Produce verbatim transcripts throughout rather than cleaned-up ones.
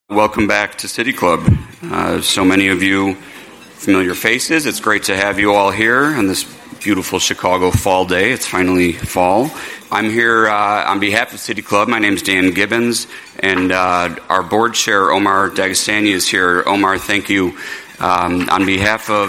Welcome back to City Club. Uh, so many of you familiar faces. It's great to have you all here on this beautiful Chicago fall day. It's finally fall. I'm here uh, on behalf of City Club. My name is Dan Gibbons, and uh, our board chair, Omar Dagestani, is here. Omar, thank you. Um, on behalf of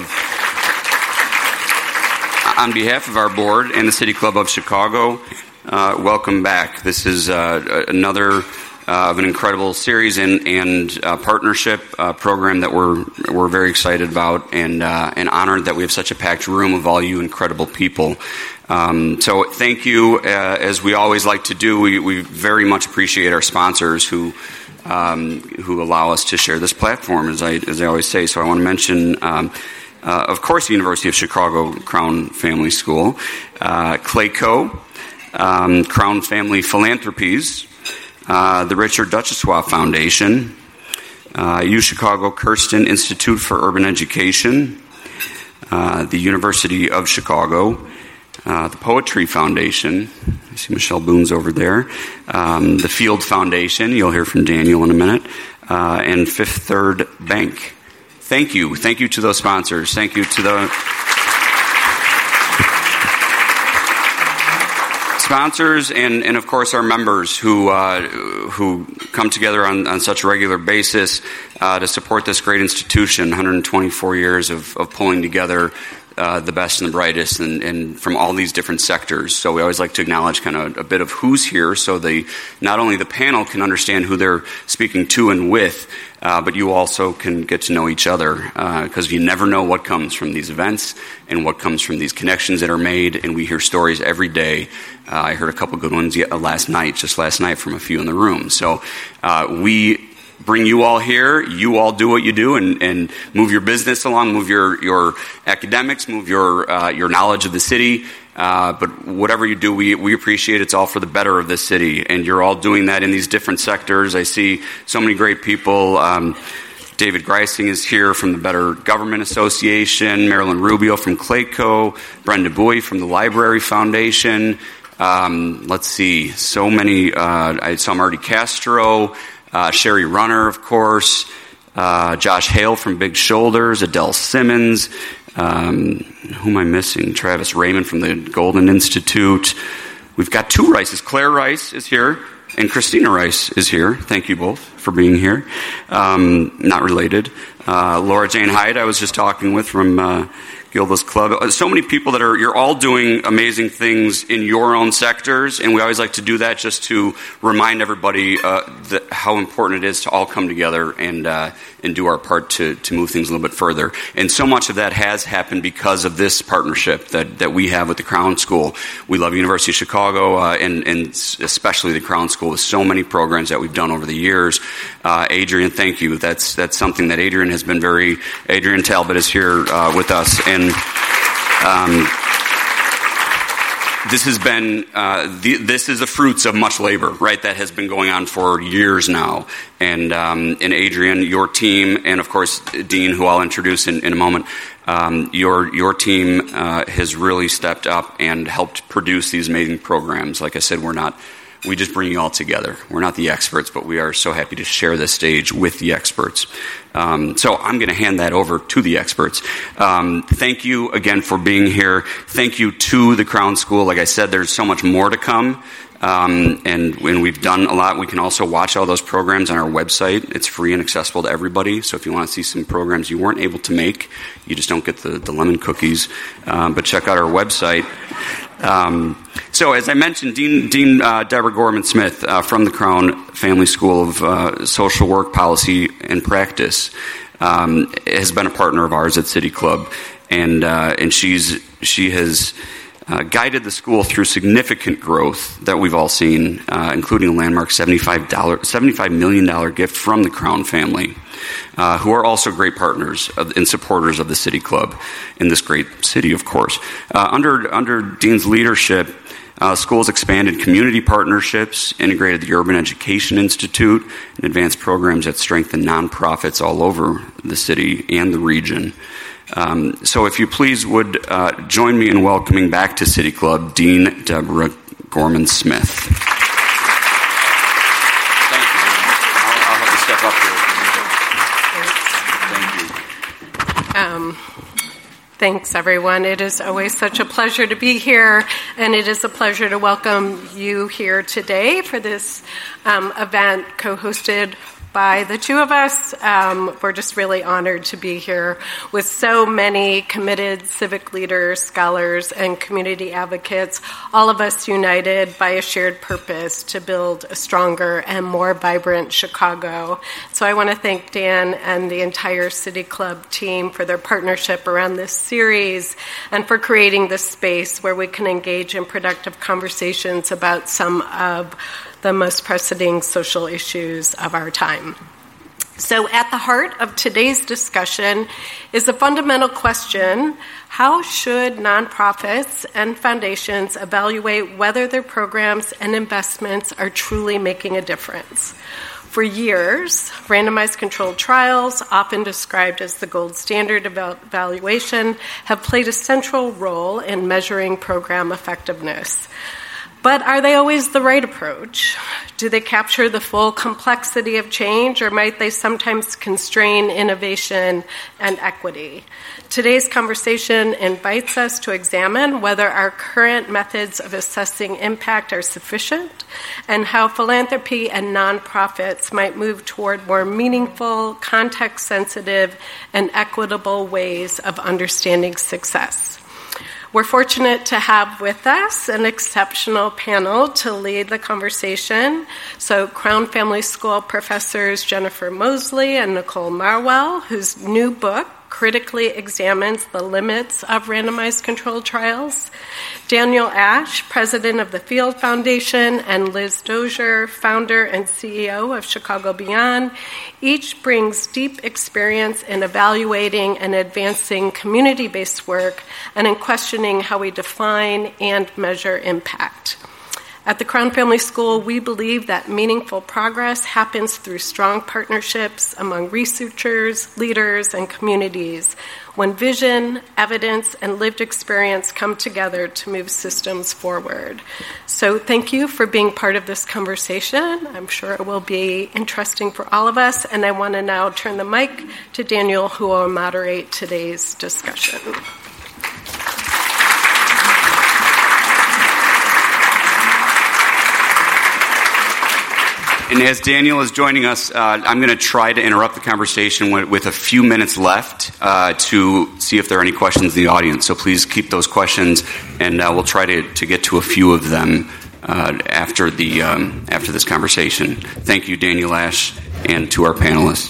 on behalf of our board and the City Club of Chicago, uh, welcome back. This is uh, another Uh, of an incredible series and, and uh, partnership uh, program that we're we're very excited about, and uh, and honored that we have such a packed room of all you incredible people. Um, so thank you. Uh, as we always like to do, we, we very much appreciate our sponsors who um, who allow us to share this platform, as I as I always say. So I want to mention, um, uh, of course, the University of Chicago Crown Family School, uh, Clayco, um, Crown Family Philanthropies, Uh, the Richard Duchossois Foundation, uh, U Chicago Kirsten Institute for Urban Education, uh, the University of Chicago, uh, the Poetry Foundation. I see Michelle Boone's over there. Um, the Field Foundation. You'll hear from Daniel in a minute. Uh, and Fifth Third Bank. Thank you. Thank you to those sponsors. Thank you to the sponsors and, and of course our members who uh, who come together on, on such a regular basis uh, to support this great institution. one hundred twenty-four years of, of pulling together uh, the best and the brightest, and, and from all these different sectors. So we always like to acknowledge kind of a bit of who's here, so the not only the panel can understand who they're speaking to and with, uh, but you also can get to know each other, because uh, you never know what comes from these events and what comes from these connections that are made, and we hear stories every day. Uh, I heard a couple good ones yet, uh, last night, just last night from a few in the room. So uh, we bring you all here. You all do what you do, and, and move your business along, move your, your academics, move your uh, your knowledge of the city. Uh, but whatever you do, we, we appreciate it's all for the better of this city, and you're all doing that in these different sectors. I see so many great people. Um, David Greising is here from the Better Government Association, Marilyn Rubio from Clayco, Brenda Bowie from the Library Foundation. Um, let's see, so many. Uh, I saw Marty Castro, uh, Sherry Runner, of course, uh, Josh Hale from Big Shoulders, Adele Simmons. Um, who am I missing? Travis Raymond from the Golden Institute. We've got two Rices. Claire Rice is here, and Christina Rice is here. Thank you both for being here. Um, not related. Uh, Laura Jane Hyde, I was just talking with from uh, Gilda's Club. So many people that are, you're all doing amazing things in your own sectors, and we always like to do that just to remind everybody uh, that how important it is to all come together and uh, and do our part to, to move things a little bit further. And so much of that has happened because of this partnership that, that we have with the Crown School. We love University of Chicago, uh, and, and especially the Crown School, with so many programs that we've done over the years. Uh, Adrian, thank you. That's that's something that Adrian has been very, Adrian Talbot is here uh, with us, and um, this has been, uh, the, this is the fruits of much labor, right, that has been going on for years now. And, um, and Adrian, your team, and of course, Dean, who I'll introduce in, in a moment, um, your, your team uh, has really stepped up and helped produce these amazing programs. Like I said, we're not, we just bring you all together. We're not the experts, but we are so happy to share this stage with the experts. Um, so I'm going to hand that over to the experts. Um, thank you again for being here. Thank you to the Crown School. Like I said, there's so much more to come. Um, and when we've done a lot, we can also watch all those programs on our website. It's free and accessible to everybody. So if you want to see some programs you weren't able to make, you just don't get the, the lemon cookies. Um, but check out our website. Um, so as I mentioned, Dean, Dean uh, Deborah Gorman Smith uh, from the Crown Family School of uh, Social Work, Policy, and Practice um, has been a partner of ours at City Club, and uh, and she's she has uh, guided the school through significant growth that we've all seen, uh, including a landmark seventy-five million dollars gift from the Crown family, uh, who are also great partners of, and supporters of the City Club in this great city, of course. Uh, under under Dean's leadership, Uh, schools expanded community partnerships, integrated the Urban Education Institute, and advanced programs that strengthen nonprofits all over the city and the region. Um, so if you please would uh, join me in welcoming back to City Club, Dean Deborah Gorman Smith. Thank you. I'll, I'll have to step up here. Um, thanks, everyone. It is always such a pleasure to be here, and it is a pleasure to welcome you here today for this um, event co-hosted by the two of us. Um, we're just really honored to be here with so many committed civic leaders, scholars, and community advocates, all of us united by a shared purpose to build a stronger and more vibrant Chicago. So I want to thank Dan and the entire City Club team for their partnership around this series and for creating this space where we can engage in productive conversations about some of the most pressing social issues of our time. So at the heart of today's discussion is a fundamental question: how should nonprofits and foundations evaluate whether their programs and investments are truly making a difference? For years, randomized controlled trials, often described as the gold standard of evaluation, have played a central role in measuring program effectiveness. But are they always the right approach? Do they capture the full complexity of change, or might they sometimes constrain innovation and equity? Today's conversation invites us to examine whether our current methods of assessing impact are sufficient and how philanthropy and nonprofits might move toward more meaningful, context-sensitive, and equitable ways of understanding success. We're fortunate to have with us an exceptional panel to lead the conversation. So Crown Family School professors Jennifer Mosley and Nicole Marwell, whose new book critically examines the limits of randomized controlled trials, Daniel Ash, president of the Field Foundation, and Liz Dozier, founder and C E O of Chicago Beyond. Each brings deep experience in evaluating and advancing community-based work and in questioning how we define and measure impact. At the Crown Family School, we believe that meaningful progress happens through strong partnerships among researchers, leaders, and communities when vision, evidence, and lived experience come together to move systems forward. So thank you for being part of this conversation. I'm sure it will be interesting for all of us, and I want to now turn the mic to Daniel, who will moderate today's discussion. And as Daniel is joining us, uh, I'm going to try to interrupt the conversation with, with a few minutes left uh, to see if there are any questions in the audience. So please keep those questions, and uh, we'll try to, to get to a few of them uh, after the um, after this conversation. Thank you, Daniel Ash, and to our panelists.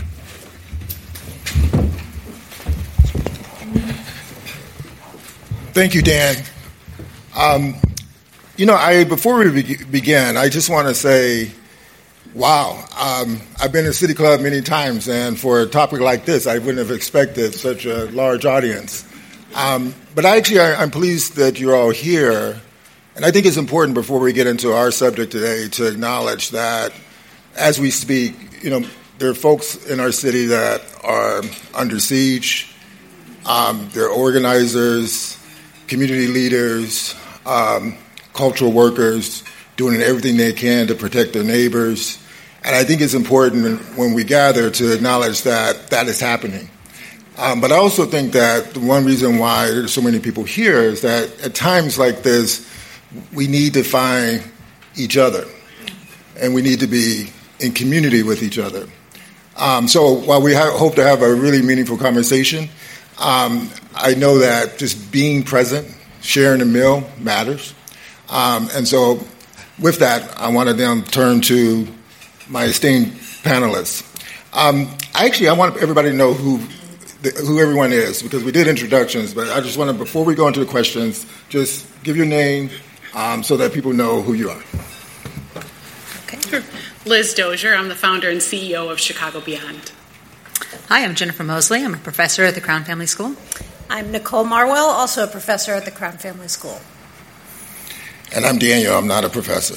Thank you, Dan. Um, you know, I before we be- begin, I just want to say, wow, um, I've been to City Club many times, and for a topic like this, I wouldn't have expected such a large audience. Um, but actually, I, I'm pleased that you're all here, and I think it's important before we get into our subject today to acknowledge that as we speak, you know, there are folks in our city that are under siege. Um, there are organizers, community leaders, um, cultural workers doing everything they can to protect their neighbors. And I think it's important when we gather to acknowledge that that is happening. Um, but I also think that the one reason why there's so many people here is that at times like this, we need to find each other, and we need to be in community with each other. Um, so while we ha- hope to have a really meaningful conversation, um, I know that just being present, sharing a meal matters. Um, and so with that, I want to then turn to my esteemed panelists. Um, actually, I want everybody to know who the, who everyone is, because we did introductions, but I just want to, before we go into the questions, just give your name um, so that people know who you are. Okay. Sure. Liz Dozier. I'm the founder and C E O of Chicago Beyond. Hi, I'm Jennifer Mosley. I'm a professor at the Crown Family School. I'm Nicole Marwell, also a professor at the Crown Family School. And I'm Daniel. I'm not a professor.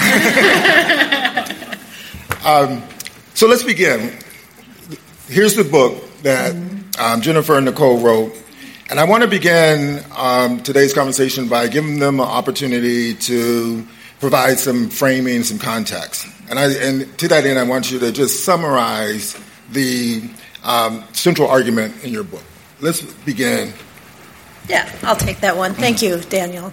um, so let's begin. Here's the book that um, Jennifer and Nicole wrote. And I want to begin um, today's conversation by giving them an opportunity to provide some framing, some context. And, I, and to that end, I want you to just summarize the um, central argument in your book. let's begin. Yeah, I'll take that one. Thank you, Daniel.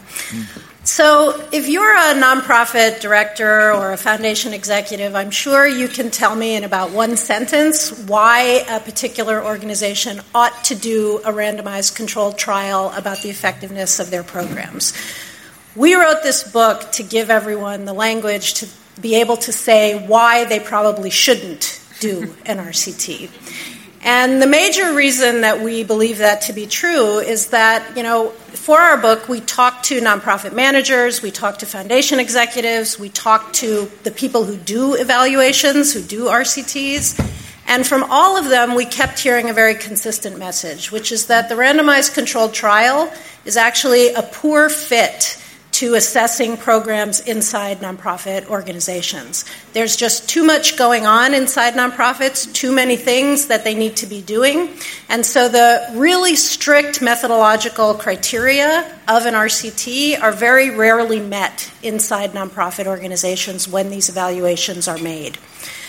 So if you're a nonprofit director or a foundation executive, I'm sure you can tell me in about one sentence why a particular organization ought to do a randomized controlled trial about the effectiveness of their programs. We wrote this book to give everyone the language to be able to say why they probably shouldn't do an R C T. And the major reason that we believe that to be true is that, you know, for our book, we talk to nonprofit managers, we talk to foundation executives, we talk to the people who do evaluations, who do R C Ts, and from all of them, we kept hearing a very consistent message, which is that the randomized controlled trial is actually a poor fit to assessing programs inside nonprofit organizations. There's just too much going on inside nonprofits, too many things that they need to be doing. And so the really strict methodological criteria of an R C T are very rarely met inside nonprofit organizations when these evaluations are made.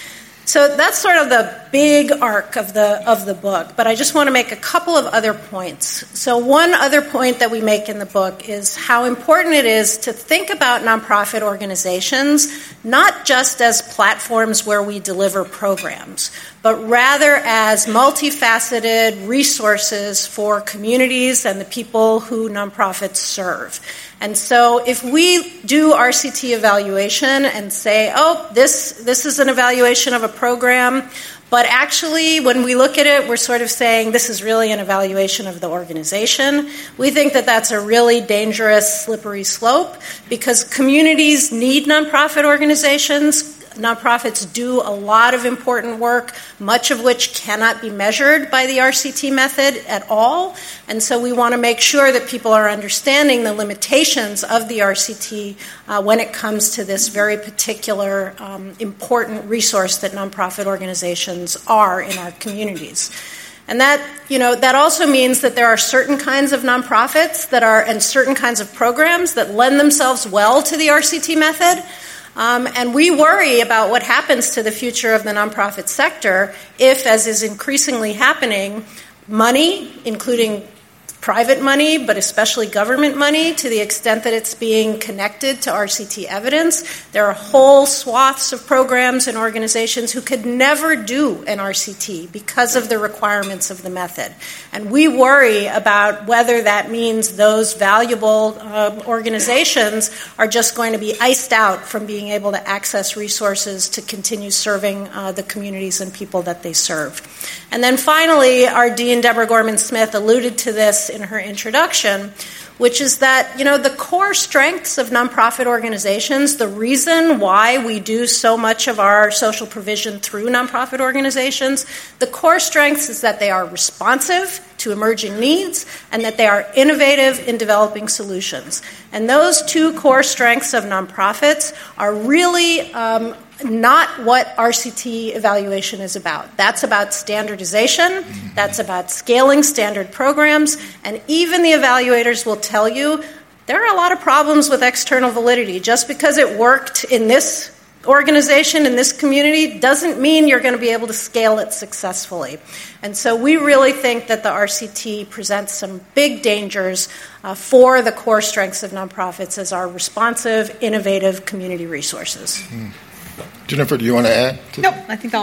So that's sort of the big arc of the of the book, but I just want to make a couple of other points. So one other point that we make in the book is how important it is to think about nonprofit organizations not just as platforms where we deliver programs, but rather as multifaceted resources for communities and the people who nonprofits serve. And so if we do R C T evaluation and say, oh, this this is an evaluation of a program, but actually when we look at it, we're sort of saying this is really an evaluation of the organization, we think that that's a really dangerous, slippery slope because communities need nonprofit organizations. Nonprofits do a lot of important work, much of which cannot be measured by the R C T method at all. And so we want to make sure that people are understanding the limitations of the R C T uh, when it comes to this very particular um, important resource that nonprofit organizations are in our communities. And that, you know, that also means that there are certain kinds of nonprofits that are, and certain kinds of programs that lend themselves well to the R C T method. Um, and we worry about what happens to the future of the nonprofit sector if, as is increasingly happening, money, including private money, but especially government money, to the extent that it's being connected to R C T evidence. There are whole swaths of programs and organizations who could never do an R C T because of the requirements of the method. And we worry about whether that means those valuable uh, organizations are just going to be iced out from being able to access resources to continue serving uh, the communities and people that they serve. And then finally, our Dean, Deborah Gorman-Smith, alluded to this in her introduction, which is that, you know, the core strengths of nonprofit organizations, the reason why we do so much of our social provision through nonprofit organizations, the core strengths is that they are responsive to emerging needs and that they are innovative in developing solutions. And those two core strengths of nonprofits are really um, not what R C T evaluation is about. That's about standardization, that's about scaling standard programs, and even the evaluators will tell you there are a lot of problems with external validity. Just because it worked in this organization, in this community, doesn't mean you're going to be able to scale it successfully. And so we really think that the R C T presents some big dangers uh, for the core strengths of nonprofits as our responsive, innovative community resources. Mm. Jennifer, do you want to add? To nope, I think I'll.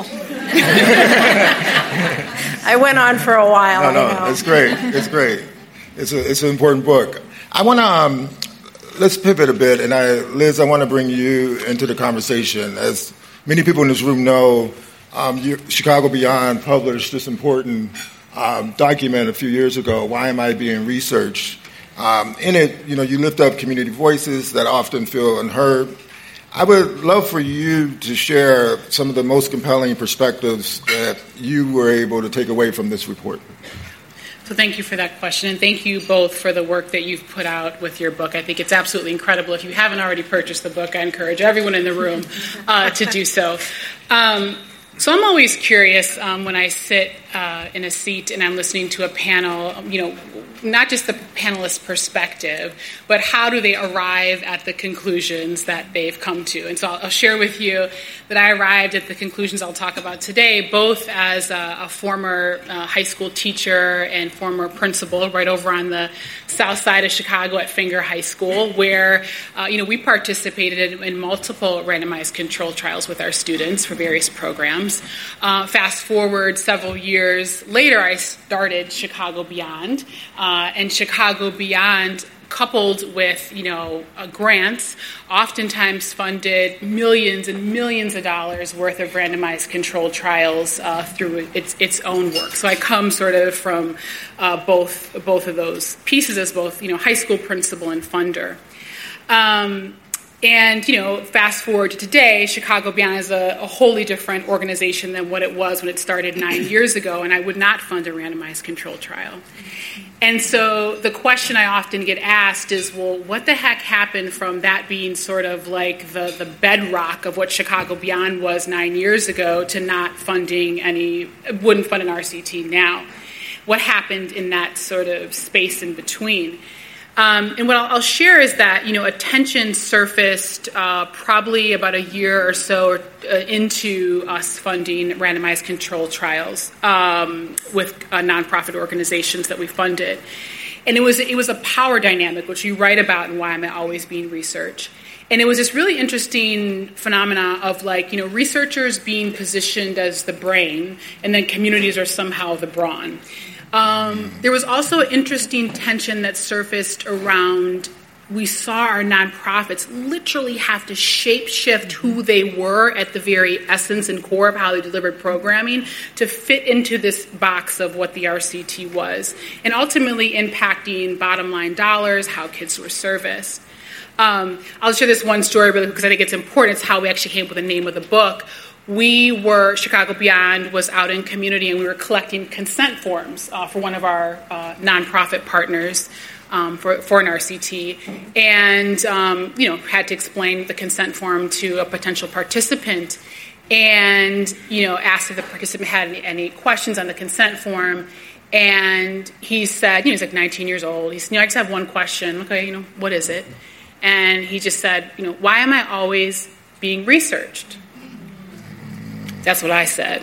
I went on for a while. No, no, I know. it's great. It's great. It's a, it's an important book. I want to um, let's pivot a bit, and I, Liz, I want to bring you into the conversation. As many people in this room know, um, you, Chicago Beyond published this important um, document a few years ago. Why am I being researched? Um, in it, you know, you lift up community voices that often feel unheard. I would love for you to share some of the most compelling perspectives that you were able to take away from this report. So thank you for that question, and thank you both for the work that you've put out with your book. I think it's absolutely incredible. If you haven't already purchased the book, I encourage everyone in the room uh, to do so. Um, so I'm always curious um, when I sit uh, in a seat and I'm listening to a panel, you know, not just the panelist perspective, but how do they arrive at the conclusions that they've come to. And so I'll, I'll share with you that I arrived at the conclusions I'll talk about today, both as a, a former uh, high school teacher and former principal right over on the south side of Chicago at Finger High School, where uh, you know we participated in, in multiple randomized control trials with our students for various programs. Uh, fast forward several years later, I started Chicago Beyond, uh, and Chicago Beyond, coupled with, you know, uh, grants, oftentimes funded millions and millions of dollars worth of randomized controlled trials uh, through its its own work. So I come sort of from uh, both both of those pieces as both, you know, high school principal and funder. Um, And, you know, fast forward to today, Chicago Beyond is a, a wholly different organization than what it was when it started nine years ago, and I would not fund a randomized control trial. And so the question I often get asked is, well, what the heck happened from that being sort of like the, the bedrock of what Chicago Beyond was nine years ago to not funding any, wouldn't fund an R C T now? What happened in that sort of space in between? Um, and what I'll, I'll share is that, you know, attention surfaced uh, probably about a year or so uh, into us funding randomized control trials um, with uh, nonprofit organizations that we funded. And it was it was a power dynamic, which you write about in Why Am I Always Being Researched. And it was this really interesting phenomena of, like, you know, researchers being positioned as the brain, and then communities are somehow the brawn. Um, there was also interesting tension that surfaced around, we saw our nonprofits literally have to shape-shift who they were at the very essence and core of how they delivered programming to fit into this box of what the R C T was, and ultimately impacting bottom-line dollars, how kids were serviced. Um, I'll share this one story really because I think it's important. It's how we actually came up with the name of the book. We were, Chicago Beyond was out in community, and we were collecting consent forms uh, for one of our uh, nonprofit partners um, for, for an R C T, and um, you know, had to explain the consent form to a potential participant, and you know, asked if the participant had any, any questions on the consent form, and he said, you know, he's like nineteen years old. He said, you know, I just have one question. Okay, you know, what is it? And he just said, you know, why am I always being researched? That's what I said.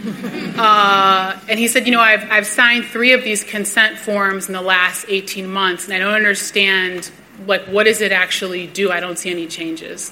Uh, and he said, you know, I've, I've signed three of these consent forms in the last eighteen months, and I don't understand, like, what does it actually do? I don't see any changes.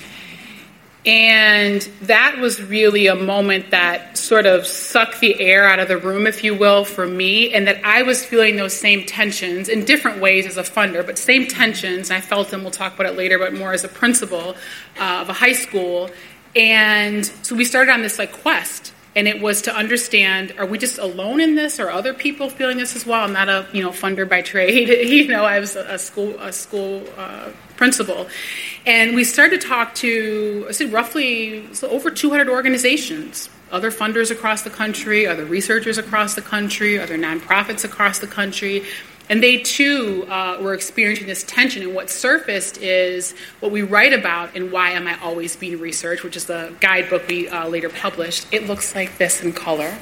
And that was really a moment that sort of sucked the air out of the room, if you will, for me, and that I was feeling those same tensions in different ways as a funder, but same tensions, and I felt them, we'll talk about it later, but more as a principal uh, of a high school. And so we started on this like quest, and it was to understand, are we just alone in this, or are other people feeling this as well? I'm not a, you know, funder by trade. you know, I was a school a school uh, principal. And we started to talk to, I said, roughly so over two hundred organizations, other funders across the country, other researchers across the country, other nonprofits across the country. And they, too, uh, were experiencing this tension. And what surfaced is what we write about in Why Am I Always Being Researched, which is the guidebook we uh, later published. It looks like this in color.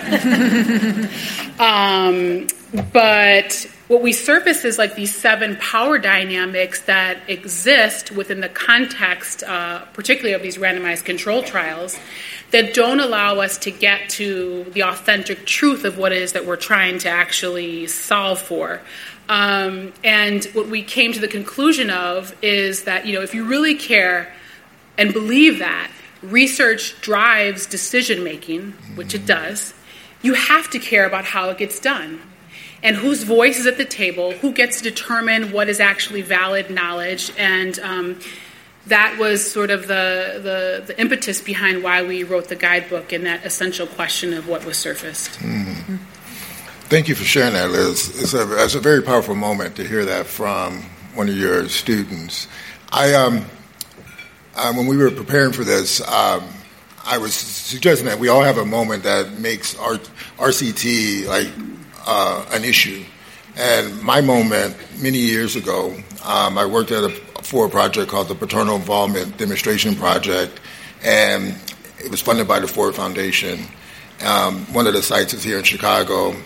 um, but what we surface is like these seven power dynamics that exist within the context, uh, particularly of these randomized control trials, that don't allow us to get to the authentic truth of what it is that we're trying to actually solve for. Um, and what we came to the conclusion of is that, you know, if you really care and believe that research drives decision-making, which it does, you have to care about how it gets done. And whose voice is at the table, who gets to determine what is actually valid knowledge, and um, that was sort of the, the, the impetus behind why we wrote the guidebook and that essential question of what was surfaced. Mm-hmm. Thank you for sharing that, Liz. It's a, it's a very powerful moment to hear that from one of your students. I, um, uh, when we were preparing for this, um, I was suggesting that we all have a moment that makes our R C T like uh, an issue. And my moment, many years ago, um, I worked at a, for a project called the Paternal Involvement Demonstration Project, and it was funded by the Ford Foundation. Um, one of the sites is here in Chicago,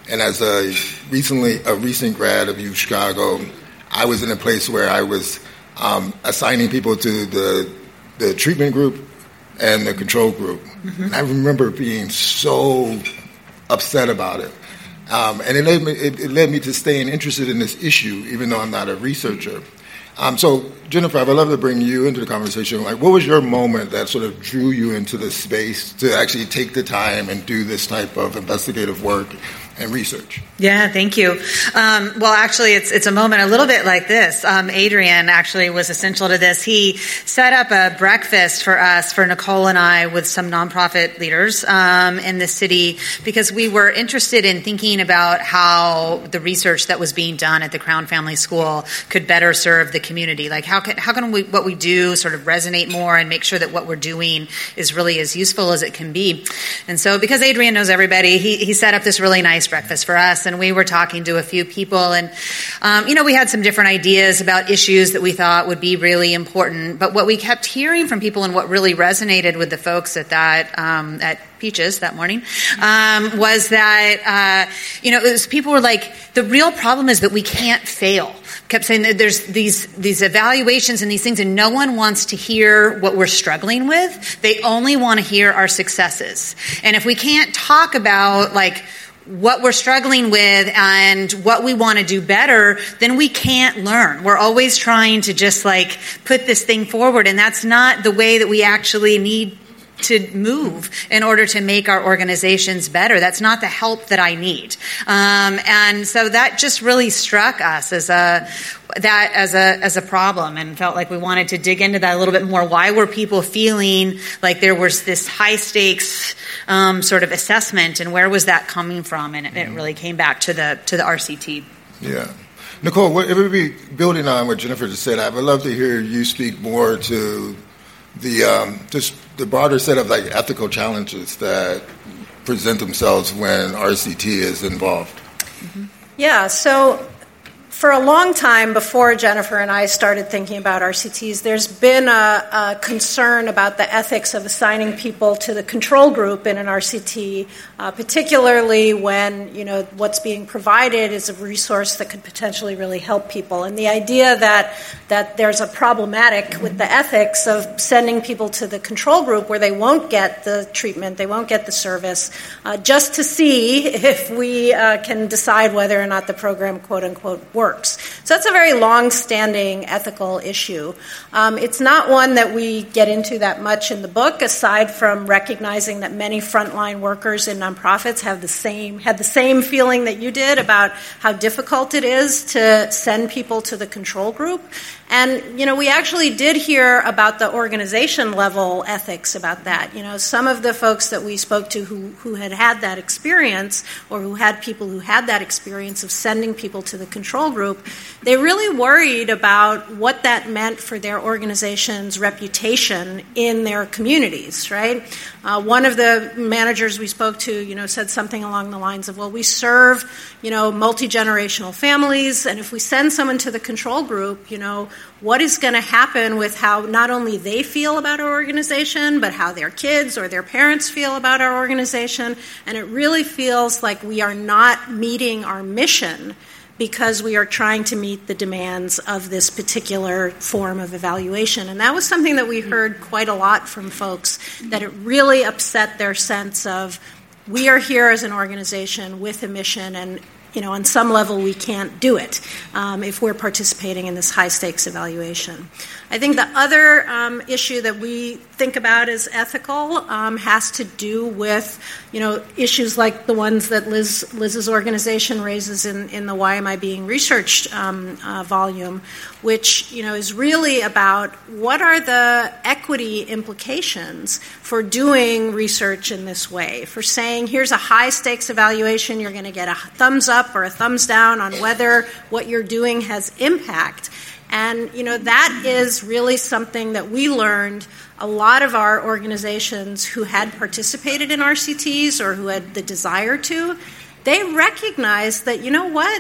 And as a recently a recent grad of U Chicago, I was in a place where I was um, assigning people to the the treatment group and the control group. Mm-hmm. And I remember being so upset about it. Um, and it led, me, it, it led me to staying interested in this issue, even though I'm not a researcher. Um, so, Jennifer, I would love to bring you into the conversation. Like, what was your moment that sort of drew you into this space to actually take the time and do this type of investigative work and research? Yeah, thank you. Um, well, actually, it's it's a moment a little bit like this. Um, Adrian actually was essential to this. He set up a breakfast for us, for Nicole and I, with some nonprofit leaders um, in the city, because we were interested in thinking about how the research that was being done at the Crown Family School could better serve the community. Like, how can how can we what we do sort of resonate more and make sure that what we're doing is really as useful as it can be. And so, because Adrian knows everybody, he he set up this really nice breakfast for us. And we were talking to a few people, and um, you know, we had some different ideas about issues that we thought would be really important. But what we kept hearing from people, and what really resonated with the folks at that um, at Peaches that morning, um, was that uh, you know, it was, people were like, the real problem is that we can't fail. Kept saying that there's these these evaluations and these things, and no one wants to hear what we're struggling with. They only want to hear our successes. And if we can't talk about like what we're struggling with and what we want to do better, then we can't learn. We're always trying to just like put this thing forward, and that's not the way that we actually need to move in order to make our organizations better. That's not the help that I need. Um, and so that just really struck us as a that as a as a problem, and felt like we wanted to dig into that a little bit more. Why were people feeling like there was this high stakes um, sort of assessment, and where was that coming from? And it, it really came back to the to the R C T. Yeah. Nicole, what, if we be building on what Jennifer just said, I would love to hear you speak more to the um, just the broader set of like ethical challenges that present themselves when R C T is involved. Mm-hmm. Yeah, so for a long time before Jennifer and I started thinking about R C Ts, there's been a, a concern about the ethics of assigning people to the control group in an R C T, uh, particularly when, you know, what's being provided is a resource that could potentially really help people. And the idea that that there's a problematic with the ethics of sending people to the control group where they won't get the treatment, they won't get the service, uh, just to see if we uh, can decide whether or not the program, quote unquote, works. So that's a very long-standing ethical issue. Um, it's not one that we get into that much in the book, aside from recognizing that many frontline workers in nonprofits have the same had the same feeling that you did about how difficult it is to send people to the control group. And, you know, we actually did hear about the organization level ethics about that. You know, some of the folks that we spoke to who, who had had that experience, or who had people who had that experience of sending people to the control group, they really worried about what that meant for their organization's reputation in their communities, right? Uh, one of the managers we spoke to, you know, said something along the lines of, well, we serve, you know, multi-generational families, and if we send someone to the control group, you know, what is going to happen with how not only they feel about our organization, but how their kids or their parents feel about our organization. And it really feels like we are not meeting our mission because we are trying to meet the demands of this particular form of evaluation. And that was something that we heard quite a lot from folks, that it really upset their sense of, we are here as an organization with a mission, and you know, on some level, we can't do it um, if we're participating in this high-stakes evaluation. I think the other um, issue that we think about as ethical um, has to do with, you know, issues like the ones that Liz, Liz's organization raises in, in the Why Am I Being Researched um, uh, volume, which, you know, is really about what are the equity implications for doing research in this way, for saying, here's a high-stakes evaluation, you're going to get a thumbs up or a thumbs down on whether what you're doing has impact. And, you know, that is really something that we learned. A lot of our organizations who had participated in R C Ts or who had the desire to, they recognized that, you know what,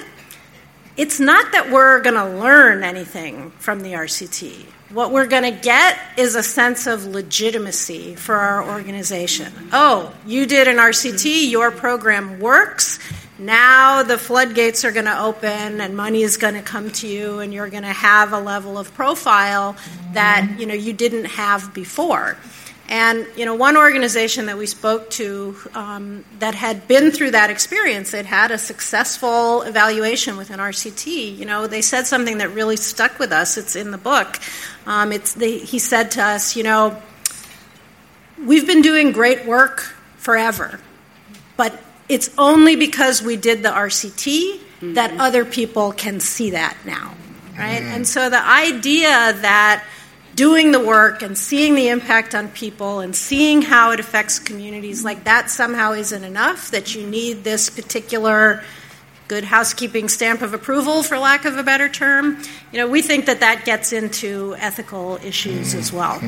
it's not that we're going to learn anything from the R C T. What we're going to get is a sense of legitimacy for our organization. Oh, you did an R C T, your program works. now the floodgates are going to open and money is going to come to you and you're going to have a level of profile that, you know, you didn't have before. And, you know, one organization that we spoke to um, that had been through that experience, that had a successful evaluation within R C T, you know, they said something that really stuck with us. It's in the book. Um, it's they, he said to us, you know, we've been doing great work forever, but it's only because we did the R C T mm-hmm. that other people can see that now, right? Mm-hmm. And so the idea that doing the work and seeing the impact on people and seeing how it affects communities, like that somehow isn't enough, that you need this particular good housekeeping stamp of approval, for lack of a better term. You know, we think that that gets into ethical issues mm-hmm. as well.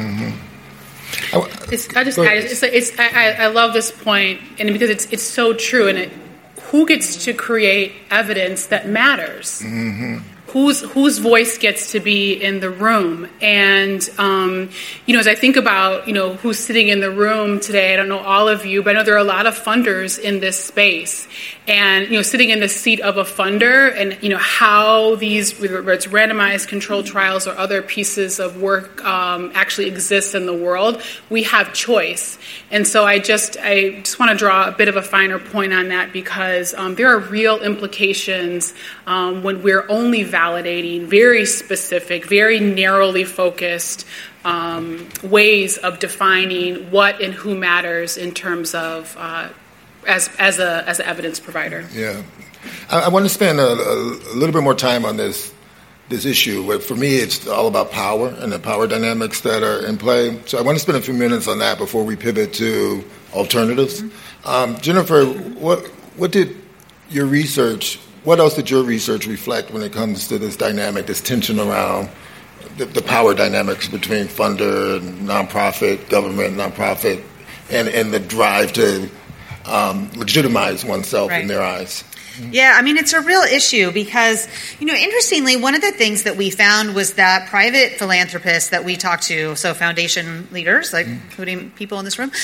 Mm-hmm. It's, I just, I, it's, it's, I, I love this point, and because it's it's so true, and it, who gets to create evidence that matters? Mm-hmm. Whose whose voice gets to be in the room? And, um, you know, as I think about, you know, who's sitting in the room today, I don't know all of you, but I know there are a lot of funders in this space. And, you know, sitting in the seat of a funder and, you know, how these, whether it's randomized controlled trials or other pieces of work um, actually exist in the world, we have choice. And so I just, I just want to draw a bit of a finer point on that, because um, there are real implications um, when we're only validating very specific, very narrowly focused um, ways of defining what and who matters in terms of uh, as as a as an evidence provider. Yeah, I, I want to spend a, a little bit more time on this this issue. Where for me, it's all about power and the power dynamics that are in play. So I want to spend a few minutes on that before we pivot to alternatives. Mm-hmm. Um, Jennifer, what what did your research? What else did your research reflect when it comes to this dynamic, this tension around the, the power dynamics between funder, nonprofit, government, nonprofit, and, and the drive to um, legitimize oneself right. in their eyes? Yeah, I mean, it's a real issue because, you know, interestingly, one of the things that we found was that private philanthropists that we talked to, so foundation leaders, like mm-hmm. including people in this room,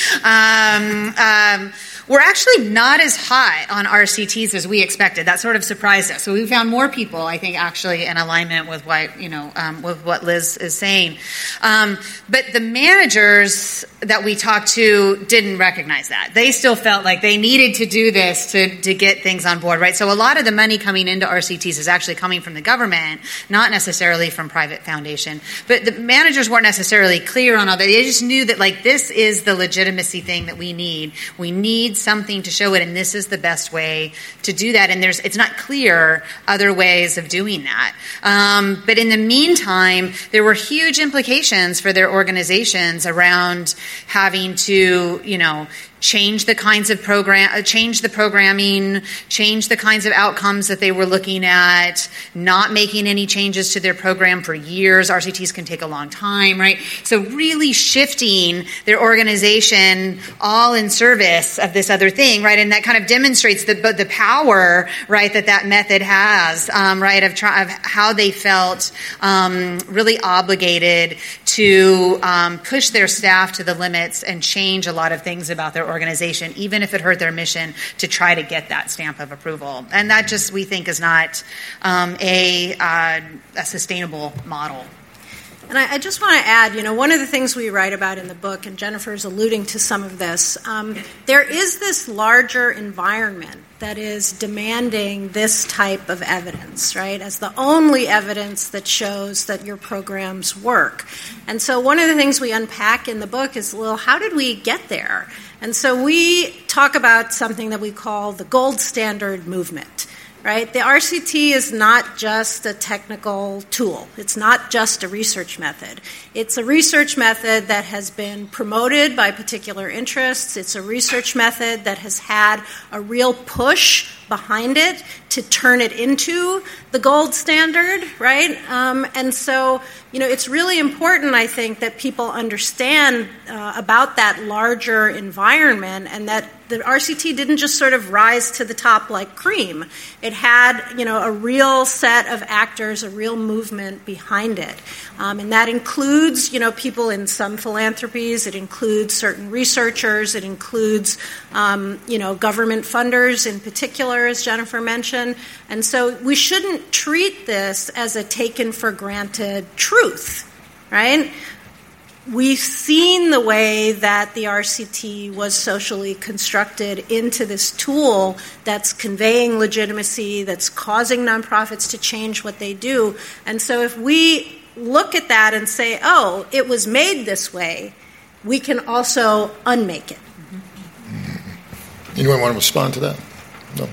um, um, were actually not as high on R C Ts as we expected. That sort of surprised us. So we found more people, I think, actually in alignment with what, you know, um, with what Liz is saying. Um, but the managers that we talked to didn't recognize that. They still felt like they needed to do this to, to get things on board. Right, so a lot of the money coming into R C Ts is actually coming from the government, not necessarily from private foundation. But the managers weren't necessarily clear on all that. They just knew that, like, this is the legitimacy thing that we need. We need something to show it, and this is the best way to do that. And there's, it's not clear other ways of doing that. Um, but in the meantime, there were huge implications for their organizations around having to, you know, change the kinds of program, change the programming, change the kinds of outcomes that they were looking at, not making any changes to their program for years. R C Ts can take a long time, right? So really shifting their organization all in service of this other thing, right? And that kind of demonstrates the the power, right, that that method has, um, right, of, try, of how they felt um, really obligated to um, push their staff to the limits and change a lot of things about their organization, even if it hurt their mission, to try to get that stamp of approval. And that just, we think, is not um, a, uh, a sustainable model. And I, I just want to add, you know, one of the things we write about in the book, and Jennifer's alluding to some of this, um, there is this larger environment that is demanding this type of evidence, right, as the only evidence that shows that your programs work. And so one of the things we unpack in the book is, well, how did we get there? And so we talk about something that we call the gold standard movement. Right? The R C T is not just a technical tool. It's not just a research method. It's a research method that has been promoted by particular interests. It's a research method that has had a real push behind it to turn it into the gold standard, right? Um, and so, you know, it's really important, I think, that people understand uh, about that larger environment, and that the R C T didn't just sort of rise to the top like cream. It had, you know, a real set of actors, a real movement behind it. Um, and that includes, you know, people in some philanthropies. It includes certain researchers. It includes, um, you know, government funders in particular, as Jennifer mentioned. And so we shouldn't treat this as a taken for granted truth, right? We've seen the way that the R C T was socially constructed into this tool that's conveying legitimacy, that's causing nonprofits to change what they do. And so if we look at that and say, oh, it was made this way, we can also unmake it. Mm-hmm. Anyone want to respond to that? No.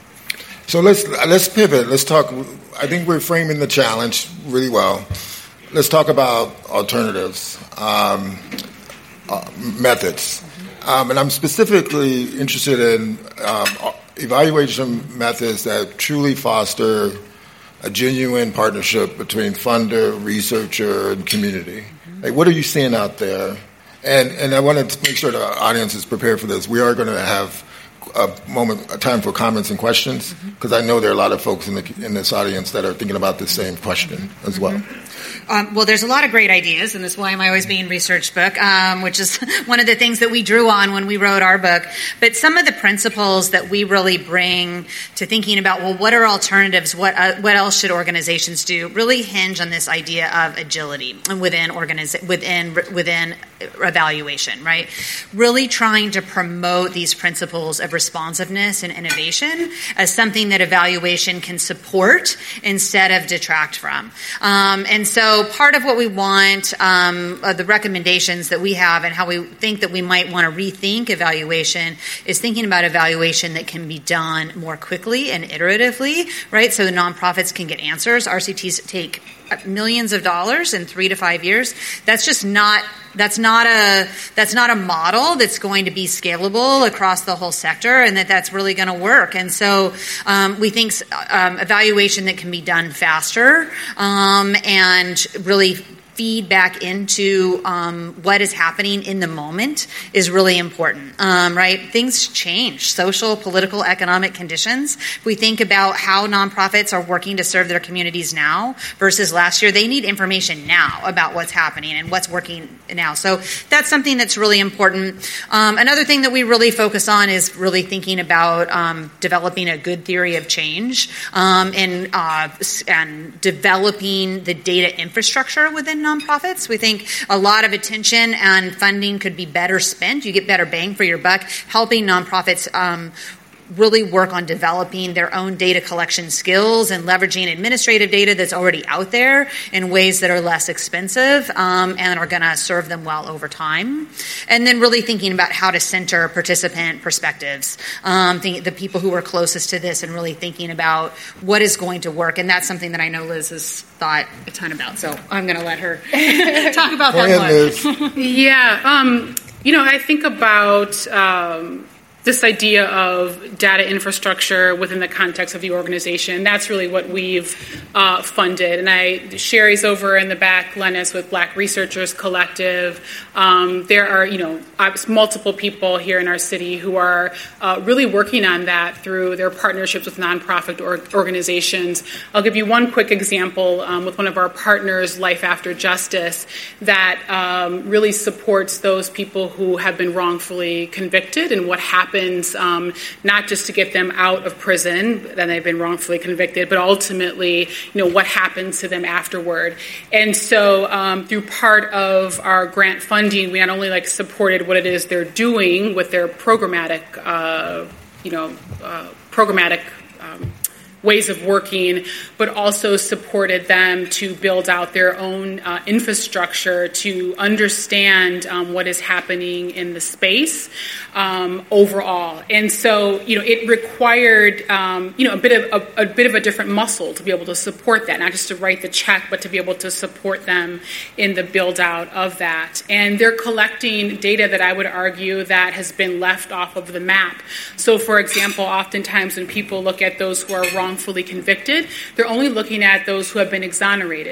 So let's let's pivot. Let's talk. I think we're framing the challenge really well. Let's talk about alternatives, um, uh, methods. Um, and I'm specifically interested in um, evaluation methods that truly foster a genuine partnership between funder, researcher, and community. Like, what are you seeing out there? And and I want to make sure the audience is prepared for this. We are going to have a moment, a time for comments and questions, because I know there are a lot of folks in the in this audience that are thinking about the same question as well. Um, well, there's a lot of great ideas, and that's why I'm always being research book, um, which is one of the things that we drew on when we wrote our book. But some of the principles that we really bring to thinking about, well, what are alternatives? What uh, what else should organizations do? Really hinge on this idea of agility within organiza- within within evaluation, right? Really trying to promote these principles of responsiveness and innovation as something that evaluation can support instead of detract from. Um, and so part of what we want, um, uh, the recommendations that we have and how we think that we might want to rethink evaluation is thinking about evaluation that can be done more quickly and iteratively, right? So the nonprofits can get answers. R C Ts take millions of dollars in three to five years. That's just not That's not a that's not a model that's going to be scalable across the whole sector, and that that's really going to work. And so um, we think um, evaluation that can be done faster um, and really feed back into um, what is happening in the moment is really important, um, right? Things change, social, political, economic conditions. If we think about how nonprofits are working to serve their communities now versus last year, they need information now about what's happening and what's working now. So that's something that's really important. Um, another thing that we really focus on is really thinking about um, developing a good theory of change um, and, uh, and developing the data infrastructure within nonprofits. We think a lot of attention and funding could be better spent. You get better bang for your buck helping nonprofits um, really work on developing their own data collection skills and leveraging administrative data that's already out there in ways that are less expensive um, and are going to serve them well over time. And then really thinking about how to center participant perspectives, um, think, the people who are closest to this, and really thinking about what is going to work. And that's something that I know Liz has thought a ton about. So I'm going to let her talk about that one. Yeah. Um, you know, I think about Um, this idea of data infrastructure within the context of the organization. That's really what we've uh, funded. And I, Sherry's over in the back, Lennis, with Black Researchers Collective. Um, there are, you know, multiple people here in our city who are uh, really working on that through their partnerships with nonprofit or- organizations. I'll give you one quick example um, with one of our partners, Life After Justice, that um, really supports those people who have been wrongfully convicted and what happens Happens, um, not just to get them out of prison, then they've been wrongfully convicted, but ultimately, you know, what happens to them afterward. And so, um, through part of our grant funding, we not only like supported what it is they're doing with their programmatic, uh, you know, uh, programmatic. Um, ways of working, but also supported them to build out their own uh, infrastructure to understand um, what is happening in the space um, overall. And so, you know, it required, um, you know, a bit of a, a bit of a different muscle to be able to support that, not just to write the check, but to be able to support them in the build out of that. And they're collecting data that I would argue that has been left off of the map. So, for example, oftentimes when people look at those who are wrong wrongfully convicted, they're only looking at those who have been exonerated.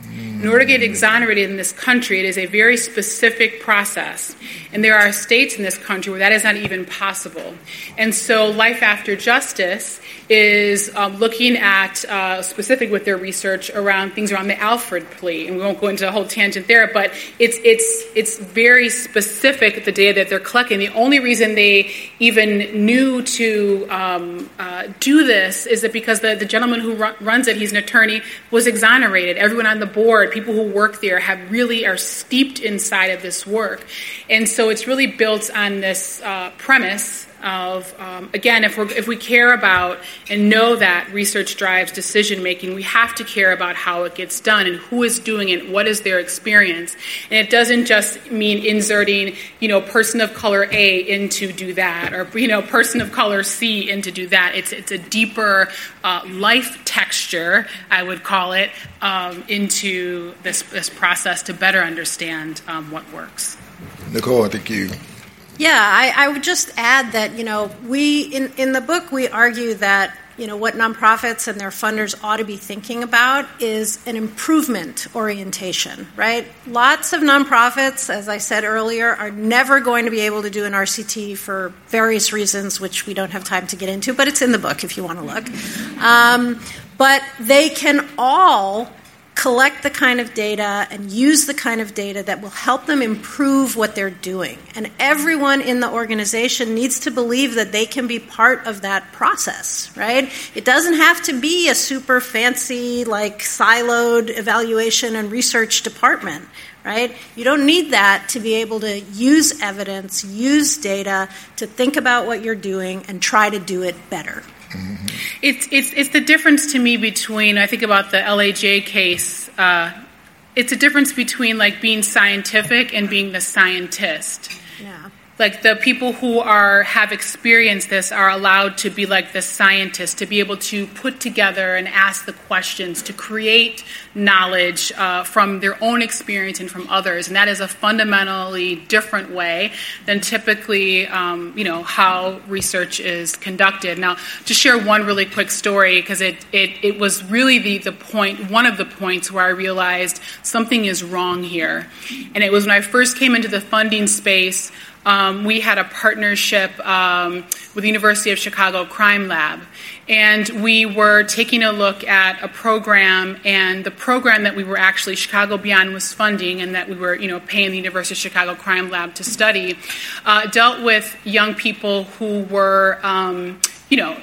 In order to get exonerated in this country, it is a very specific process. And there are states in this country where that is not even possible. And so Life After Justice is um, looking at, uh, specific with their research around things around the Alford plea. And we won't go into a whole tangent there, but it's it's it's very specific, the data that they're collecting. The only reason they even knew to um, uh, do this is that because the, the gentleman who ru- runs it, he's an attorney, was exonerated. Everyone on the board, people who work there, have really are steeped inside of this work. And so it's really built on this uh, premise of, um, again, if, we're, if we care about and know that research drives decision-making, we have to care about how it gets done and who is doing it, what is their experience. And it doesn't just mean inserting, you know, person of color A into do that, or, you know, person of color C into do that. It's, it's a deeper uh, life texture, I would call it, um, into this, this process to better understand um, what works. Nicole, I think you... Yeah, I, I would just add that, you know, we, in, in the book, we argue that, you know, what nonprofits and their funders ought to be thinking about is an improvement orientation, right? Lots of nonprofits, as I said earlier, are never going to be able to do an R C T for various reasons, which we don't have time to get into, but it's in the book if you want to look. Um, but they can all collect the kind of data and use the kind of data that will help them improve what they're doing. And everyone in the organization needs to believe that they can be part of that process, right? It doesn't have to be a super fancy, like, siloed evaluation and research department, right? You don't need that to be able to use evidence, use data to think about what you're doing and try to do it better. Mm-hmm. It's it's it's the difference to me between, I think about the L A J case, uh, it's a difference between like being scientific and being the scientist. Yeah. Like the people who are have experienced this are allowed to be like the scientists, to be able to put together and ask the questions, to create knowledge uh, from their own experience and from others. And that is a fundamentally different way than typically, um, you know, how research is conducted. Now, to share one really quick story, because it, it, it was really the, the point, one of the points where I realized something is wrong here. And it was when I first came into the funding space. Um, we had a partnership um, with the University of Chicago Crime Lab, and we were taking a look at a program, and the program that we were actually, Chicago Beyond was funding, and that we were, you know, paying the University of Chicago Crime Lab to study, uh, dealt with young people who were, um, you know,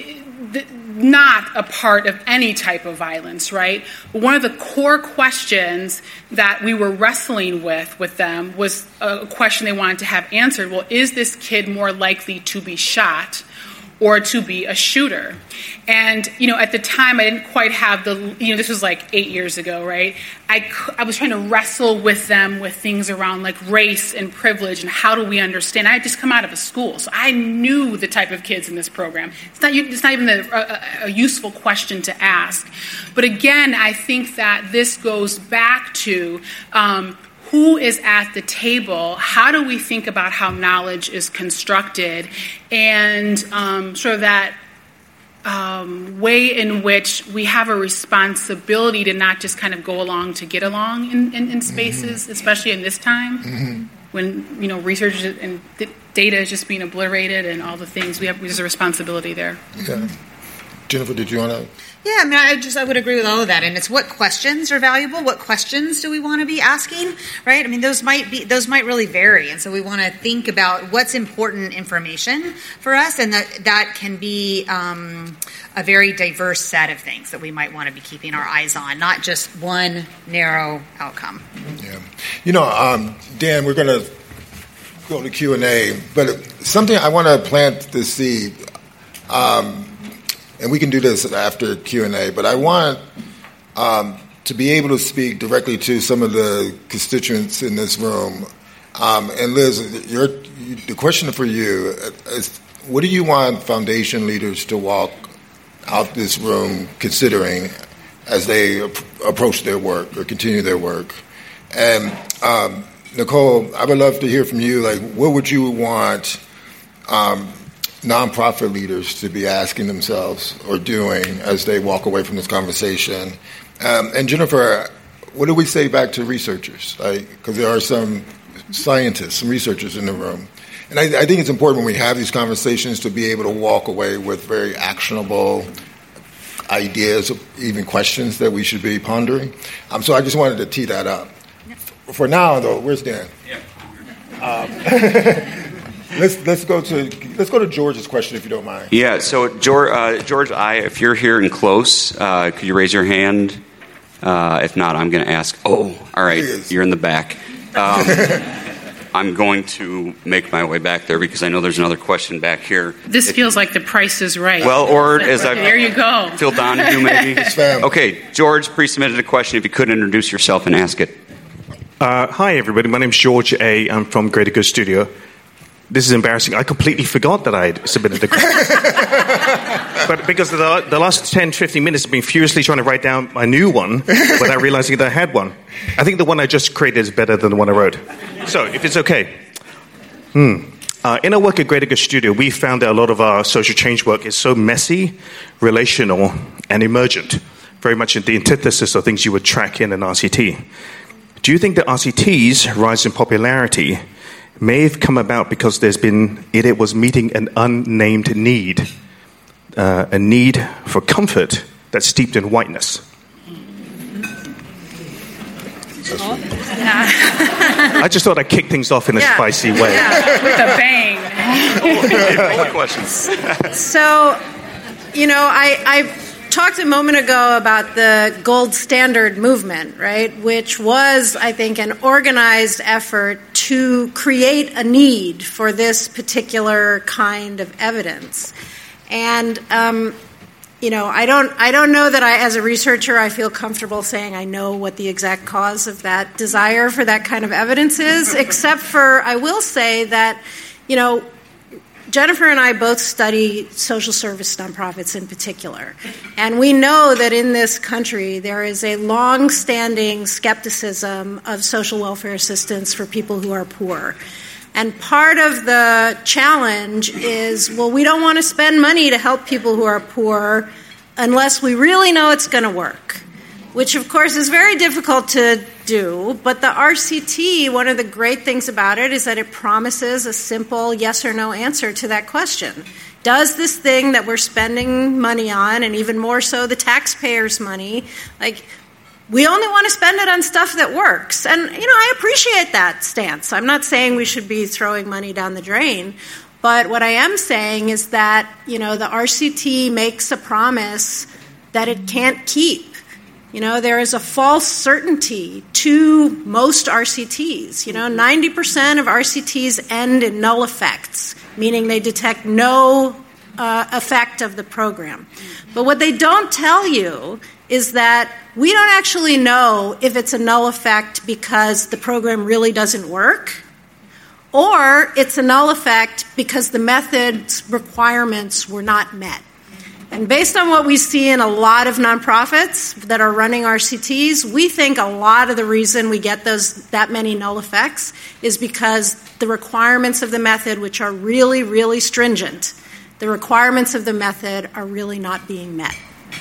not a part of any type of violence, right? One of the core questions that we were wrestling with with them was a question they wanted to have answered. Well, is this kid more likely to be shot or to be a shooter? And, you know, at the time, I didn't quite have the, you know, this was like eight years ago, right? I, I was trying to wrestle with them with things around like race and privilege and how do we understand. I had just come out of a school, so I knew the type of kids in this program. It's not, it's not even a, a, a useful question to ask. But again, I think that this goes back to um, who is at the table, how do we think about how knowledge is constructed, and um, sort of that um, way in which we have a responsibility to not just kind of go along to get along in, in, in spaces, mm-hmm. especially in this time, mm-hmm. when, you know, research and data is just being obliterated and all the things. We have, there's a responsibility there. Yeah. Jennifer, did you want to... Yeah, I mean, I just I would agree with all of that, and it's what questions are valuable. What questions do we want to be asking, right? I mean, those might be those might really vary, and so we want to think about what's important information for us, and that that can be um, a very diverse set of things that we might want to be keeping our eyes on, not just one narrow outcome. Yeah, you know, um, Dan, we're going to go to Q and A, but something I want to plant the seed. Um, And we can do this after Q and A, but I want um, to be able to speak directly to some of the constituents in this room. Um, and Liz, your, the question for you is, what do you want foundation leaders to walk out this room considering as they ap- approach their work or continue their work? And um, Nicole, I would love to hear from you, like, what would you want um, nonprofit leaders to be asking themselves or doing as they walk away from this conversation? Um, and Jennifer, what do we say back to researchers? Like, because there are some scientists, some researchers in the room. And I, I think it's important when we have these conversations to be able to walk away with very actionable ideas, even questions that we should be pondering. Um, so I just wanted to tee that up. For now, though, where's Dan? Yeah. Um, let's let's go to let's go to George's question, if you don't mind. Yeah. So George, uh, George, I, if you're here and close, uh, could you raise your hand? Uh, if not, I'm going to ask. Oh, all right. You're in the back. Um, I'm going to make my way back there because I know there's another question back here. This if, feels like The Price is Right. Well, or as I there you go. Phil Donahue, maybe. Okay, George pre-submitted a question. If you could introduce yourself and ask it. Uh, hi, everybody. My name's George A. I'm from Greater Good Studio. This is embarrassing. I completely forgot that I had submitted the question. But because the, the last ten, fifteen minutes I've been furiously trying to write down my new one without realizing that I had one. I think the one I just created is better than the one I wrote. So, if it's okay. Hmm. Uh, in our work at Greater Good Studio, we found that a lot of our social change work is so messy, relational, and emergent. Very much in the antithesis of things you would track in an R C T. Do you think that R C T's rise in popularity may have come about because there's been it, it was meeting an unnamed need, uh, a need for comfort that's steeped in whiteness? I just thought I'd kick things off in a yeah. spicy way. Yeah. With a bang. More questions. So, you know, I, I talked a moment ago about the gold standard movement, right, which was, I think, an organized effort to create a need for this particular kind of evidence. And, um, you know, I don't I don't know that I, as a researcher, I feel comfortable saying I know what the exact cause of that desire for that kind of evidence is, except for I will say that, you know, Jennifer and I both study social service nonprofits in particular. And we know that in this country there is a long-standing skepticism of social welfare assistance for people who are poor. And part of the challenge is, well, we don't want to spend money to help people who are poor unless we really know it's going to work, which, of course, is very difficult to do. But the R C T, one of the great things about it is that it promises a simple yes or no answer to that question. Does this thing that we're spending money on, and even more so the taxpayers' money, like, we only want to spend it on stuff that works. And, you know, I appreciate that stance. I'm not saying we should be throwing money down the drain. But what I am saying is that, you know, the R C T makes a promise that it can't keep. You know, there is a false certainty to most R C Ts. You know, ninety percent of R C Ts end in null effects, meaning they detect no uh, effect of the program. But what they don't tell you is that we don't actually know if it's a null effect because the program really doesn't work, or it's a null effect because the method's requirements were not met. And based on what we see in a lot of nonprofits that are running R C Ts, we think a lot of the reason we get those that many null effects is because the requirements of the method, which are really, really stringent, the requirements of the method are really not being met.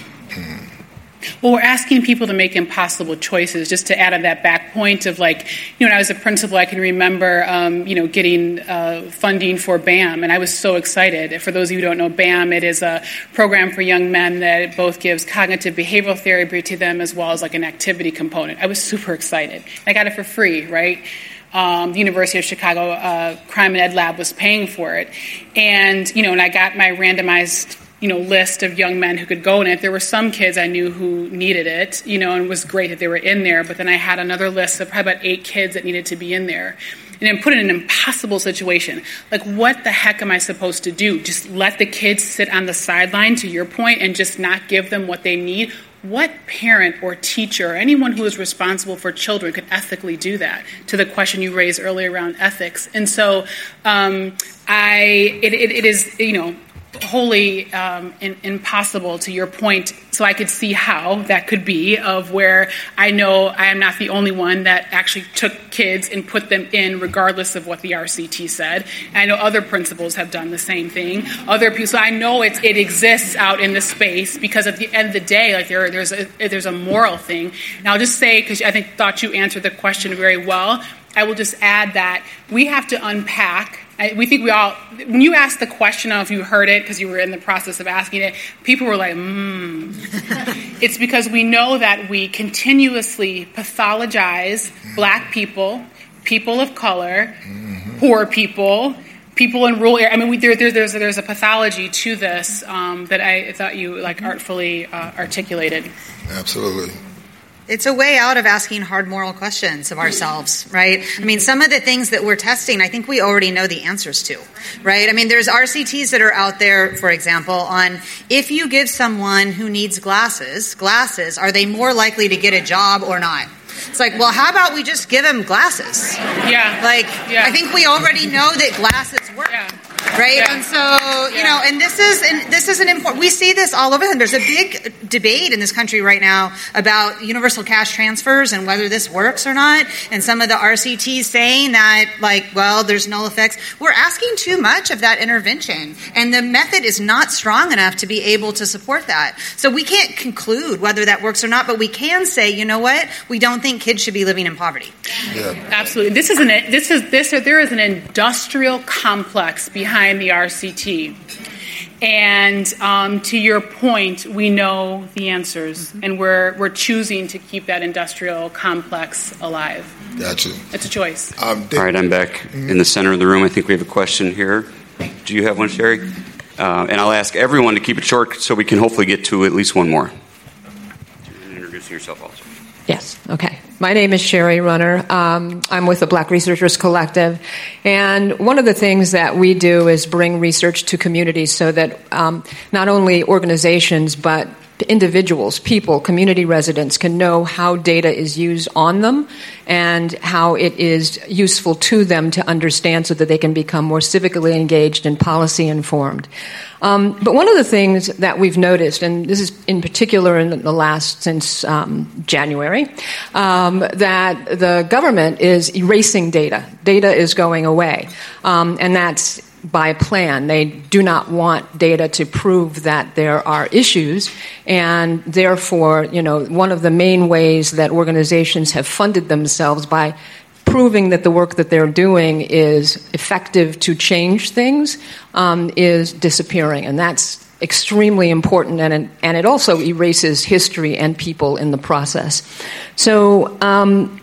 Well, we're asking people to make impossible choices. Just to add on that back point of, like, you know, when I was a principal, I can remember, um, you know, getting uh, funding for B A M, and I was so excited. For those of you who don't know, B A M, it is a program for young men that both gives cognitive behavioral therapy to them as well as like an activity component. I was super excited. I got it for free, right? Um, the University of Chicago uh, Crime and Ed Lab was paying for it, and you know, and I got my randomized, you know, list of young men who could go in it. There were some kids I knew who needed it, you know, and it was great that they were in there. But then I had another list of probably about eight kids that needed to be in there. And then put in an impossible situation. Like, what the heck am I supposed to do? Just let the kids sit on the sideline, to your point, and just not give them what they need? What parent or teacher or anyone who is responsible for children could ethically do that? To the question you raised earlier around ethics. And so um, I, it, it, it is, you know, wholly um, in, impossible, to your point, so I could see how that could be, of where I know I am not the only one that actually took kids and put them in regardless of what the R C T said. And I know other principals have done the same thing. Other people, so I know it, it exists out in the space, because at the end of the day, like there, there's a there's a moral thing. And I'll just say, because I think thought you answered the question very well, I will just add that we have to unpack. I, we think we all, when you asked the question, I don't know if you heard it because you were in the process of asking it, people were like, hmm. It's because we know that we continuously pathologize Black people, people of color, mm-hmm. poor people, people in rural areas. I mean, we, there, there, there's, there's a pathology to this um, that I thought you like artfully uh, articulated. Absolutely. It's a way out of asking hard moral questions of ourselves, right? I mean, some of the things that we're testing, I think we already know the answers to, right? I mean, there's R C Ts that are out there, for example, on if you give someone who needs glasses, glasses, are they more likely to get a job or not? It's like, well, how about we just give them glasses? Yeah. Like, yeah. I think we already know that glasses work. Yeah. Right, yeah. And so you yeah. know, and this is and this is an important. We see this all over. There's a big debate in this country right now about universal cash transfers and whether this works or not. And some of the R C Ts saying that, like, well, there's null effects. We're asking too much of that intervention, and the method is not strong enough to be able to support that. So we can't conclude whether that works or not, but we can say, you know what, we don't think kids should be living in poverty. Yeah. Absolutely. This is an this is this there is an industrial complex behind the R C T. And um, to your point, we know the answers, mm-hmm. and we're we're choosing to keep that industrial complex alive. Gotcha. It's a choice. Um, All right, I'm back mm-hmm. in the center of the room. I think we have a question here. Do you have one, Sherry? Uh, and I'll ask everyone to keep it short so we can hopefully get to at least one more. Introducing yourself also. Yes, okay. My name is Sherry Runner. Um, I'm with the Black Researchers Collective. And one of the things that we do is bring research to communities so that um, not only organizations, but individuals, people, community residents can know how data is used on them and how it is useful to them to understand so that they can become more civically engaged and policy informed. Um, but one of the things that we've noticed, and this is in particular in the last, since um, January, um, that the government is erasing data. Data is going away. Um, and that's by plan. They do not want data to prove that there are issues, and therefore, you know, one of the main ways that organizations have funded themselves by proving that the work that they're doing is effective to change things um, is disappearing, and that's extremely important, and it, and it also erases history and people in the process. So um,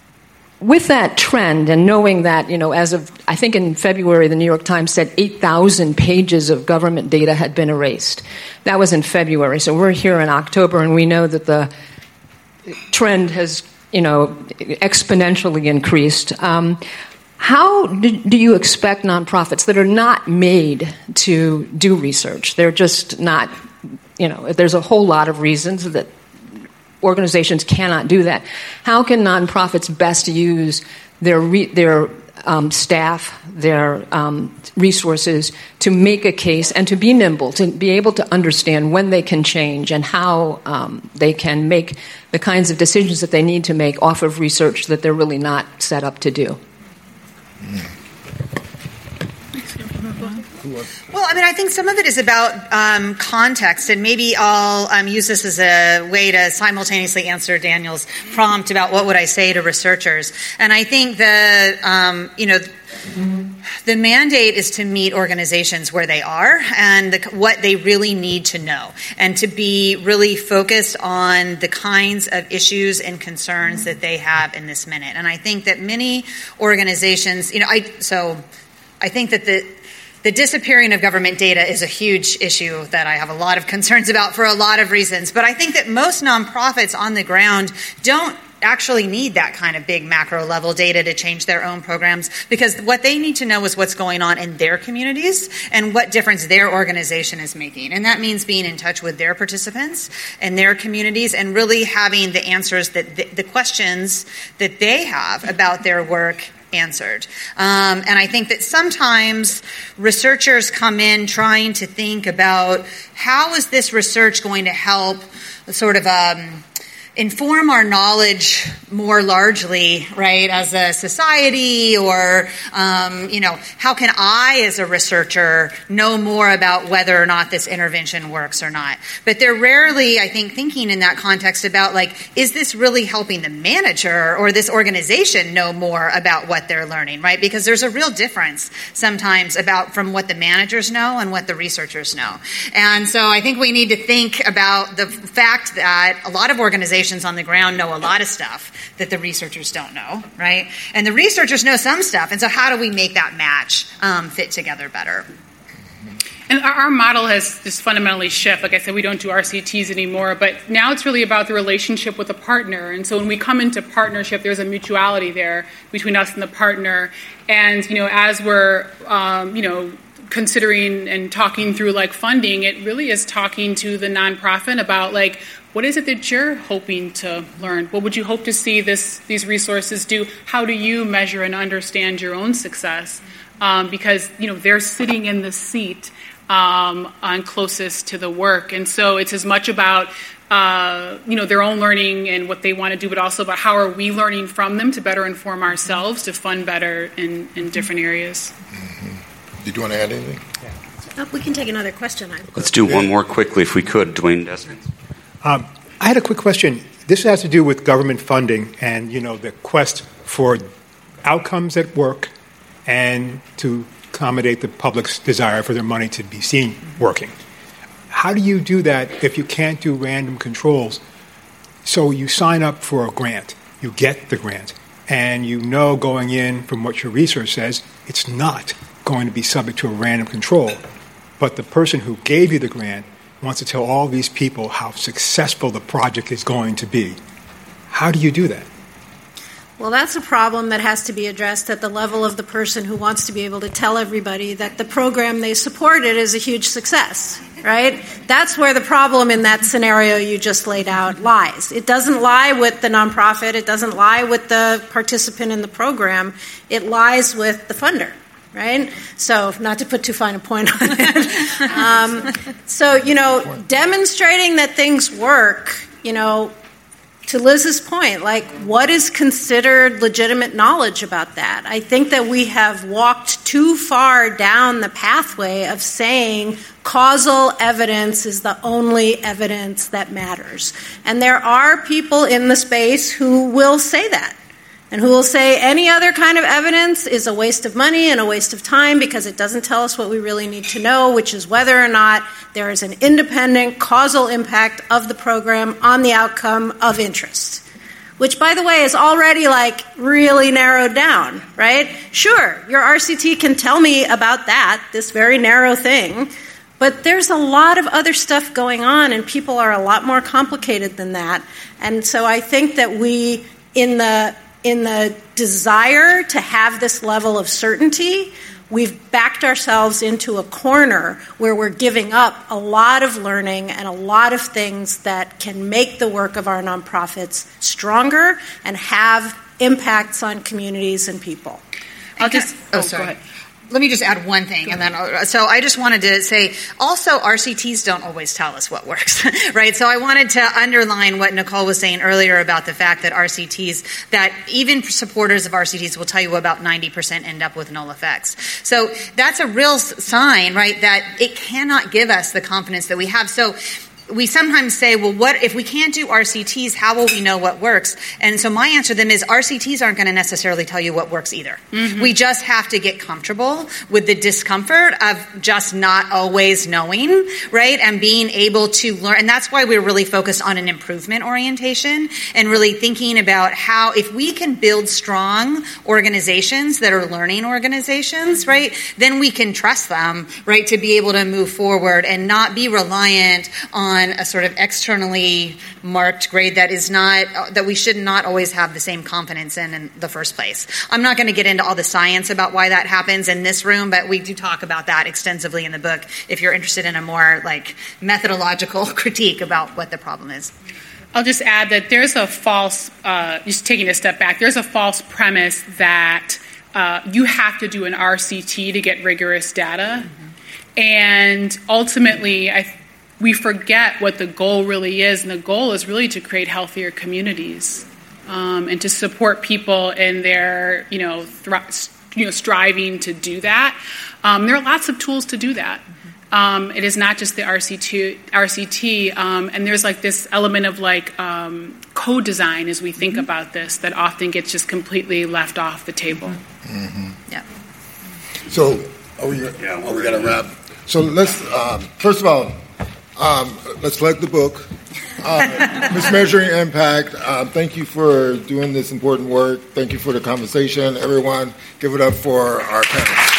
with that trend, and knowing that, you know, as of, I think in February, the New York Times said eight thousand pages of government data had been erased. That was in February, so we're here in October, and we know that the trend has, you know, exponentially increased. Um, how do, do you expect nonprofits that are not made to do research? They're just not, you know, there's a whole lot of reasons that organizations cannot do that. How can nonprofits best use their re- their um, staff, their um, resources to make a case and to be nimble, to be able to understand when they can change and how um, they can make the kinds of decisions that they need to make off of research that they're really not set up to do? Mm. Well, I mean, I think some of it is about um, context, and maybe I'll um, use this as a way to simultaneously answer Daniel's prompt about what would I say to researchers. And I think the, um, you know, the mandate is to meet organizations where they are and the, what they really need to know, and to be really focused on the kinds of issues and concerns that they have in this minute. And I think that many organizations, you know, I so I think that the The disappearing of government data is a huge issue that I have a lot of concerns about for a lot of reasons. But I think that most nonprofits on the ground don't actually need that kind of big macro level data to change their own programs, because what they need to know is what's going on in their communities and what difference their organization is making. And that means being in touch with their participants and their communities and really having the answers that the, the questions that they have about their work answered. Um, and I think that sometimes researchers come in trying to think about how is this research going to help sort of um, inform our knowledge more largely, right, as a society, or, um, you know, how can I as a researcher know more about whether or not this intervention works or not? But they're rarely, I think, thinking in that context about, like, is this really helping the manager or this organization know more about what they're learning, right? Because there's a real difference sometimes about from what the managers know and what the researchers know. And so I think we need to think about the fact that a lot of organizations on the ground know a lot of stuff that the researchers don't know, right? And the researchers know some stuff, and so how do we make that match um, fit together better? And our, our model has just fundamentally shifted. Like I said, we don't do R C Ts anymore, but now it's really about the relationship with a partner. And so when we come into partnership, there's a mutuality there between us and the partner. And, you know, as we're, um, you know, considering and talking through like funding, it really is talking to the nonprofit about like, what is it that you're hoping to learn? What would you hope to see this these resources do? How do you measure and understand your own success? Um, because, you know, they're sitting in the seat um, on closest to the work. And so it's as much about, uh, you know, their own learning and what they want to do, but also about how are we learning from them to better inform ourselves to fund better in, in different areas. Mm-hmm. Did you want to add anything? Yeah. Oh, we can take another question. Let's do one more quickly if we could, Dwayne Desmond. Um, I had a quick question. This has to do with government funding and, you know, the quest for outcomes at work and to accommodate the public's desire for their money to be seen working. How do you do that if you can't do random controls? So you sign up for a grant, you get the grant, and you know going in from what your research says, it's not going to be subject to a random control. But the person who gave you the grant wants to tell all these people how successful the project is going to be. How do you do that? Well, that's a problem that has to be addressed at the level of the person who wants to be able to tell everybody that the program they supported is a huge success, right? That's where the problem in that scenario you just laid out lies. It doesn't lie with the nonprofit. It doesn't lie with the participant in the program. It lies with the funder. Right? So, not to put too fine a point on it. um, so, you know, demonstrating that things work, you know, to Liz's point, like, what is considered legitimate knowledge about that? I think that we have walked too far down the pathway of saying causal evidence is the only evidence that matters. And there are people in the space who will say that. And who will say any other kind of evidence is a waste of money and a waste of time because it doesn't tell us what we really need to know, which is whether or not there is an independent causal impact of the program on the outcome of interest. Which, by the way, is already, like, really narrowed down, right? Sure, your R C T can tell me about that, this very narrow thing, but there's a lot of other stuff going on, and people are a lot more complicated than that. And so I think that we, in the in the desire to have this level of certainty, we've backed ourselves into a corner where we're giving up a lot of learning and a lot of things that can make the work of our nonprofits stronger and have impacts on communities and people. I'll just, oh, sorry. Go ahead. Let me just add one thing, and then I'll, so I just wanted to say also R C Ts don't always tell us what works, right? So I wanted to underline what Nicole was saying earlier about the fact that R C Ts, that even supporters of R C Ts will tell you about ninety percent end up with null effects. So that's a real sign, right, that it cannot give us the confidence that we have. So we sometimes say, well, what if we can't do R C Ts, how will we know what works? And so my answer to them is R C Ts aren't going to necessarily tell you what works either. Mm-hmm. We just have to get comfortable with the discomfort of just not always knowing, right? And being able to learn. And that's why we're really focused on an improvement orientation and really thinking about how, if we can build strong organizations that are learning organizations, right, then we can trust them, right, to be able to move forward and not be reliant on a sort of externally marked grade that is not, that we should not always have the same confidence in in the first place. I'm not going to get into all the science about why that happens in this room, but we do talk about that extensively in the book if you're interested in a more like methodological critique about what the problem is. I'll just add that there's a false, uh, just taking a step back, there's a false premise that uh, you have to do an R C T to get rigorous data. Mm-hmm. And ultimately, I, we forget what the goal really is. And the goal is really to create healthier communities um, and to support people in their, you know, thr- you know, striving to do that. Um, there are lots of tools to do that. Um, it is not just the R C T, R C T um, and there's like this element of like um, co-design as we think mm-hmm. about this that often gets just completely left off the table. Mm-hmm. Yeah. So, are we, yeah, are we got to wrap? So let's, um, first of all, um, let's plug the book. Uh, Mismeasuring Impact. Um, thank you for doing this important work. Thank you for the conversation. Everyone, give it up for our panelists.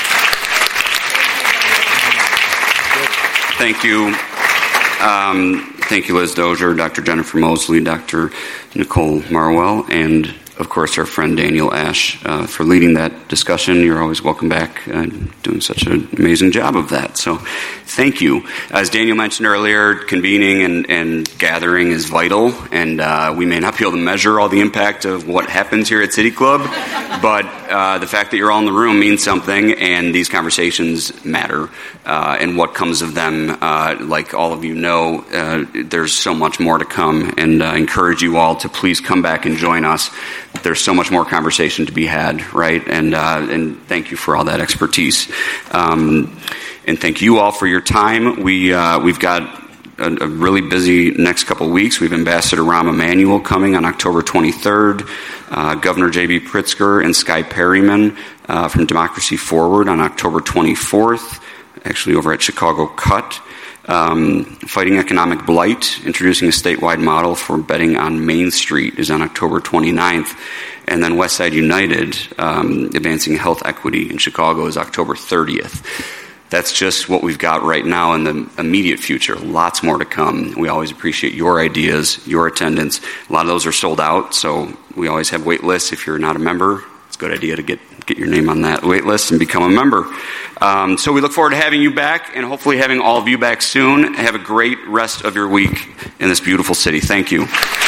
Thank you. Um, thank you, Liz Dozier, Doctor Jennifer Mosley, Doctor Nicole Marwell, and, of course, our friend Daniel Ash uh, for leading that discussion. You're always welcome back, uh, doing such an amazing job of that. So thank you. As Daniel mentioned earlier, convening and, and gathering is vital, and uh, we may not be able to measure all the impact of what happens here at City Club, but uh, the fact that you're all in the room means something, and these conversations matter. Uh, and what comes of them, uh, like all of you know, uh, there's so much more to come, and I uh, encourage you all to please come back and join us. There's so much more conversation to be had, right? And uh, and thank you for all that expertise. Um, and thank you all for your time. We, uh, we've got a, a really busy next couple of weeks. We have Ambassador Rahm Emanuel coming on October twenty-third, uh, Governor J B Pritzker and Skye Perryman uh, from Democracy Forward on October twenty-fourth, actually over at Chicago Cut. Um, Fighting Economic Blight, introducing a statewide model for betting on Main Street is on October twenty-ninth. And then Westside United, um, advancing health equity in Chicago is October thirtieth. That's just what we've got right now in the immediate future. Lots more to come. We always appreciate your ideas, your attendance. A lot of those are sold out, so we always have wait lists. If you're not a member, it's a good idea to get get your name on that wait list and become a member. Um, so we look forward to having you back and hopefully having all of you back soon. Have a great rest of your week in this beautiful city. Thank you.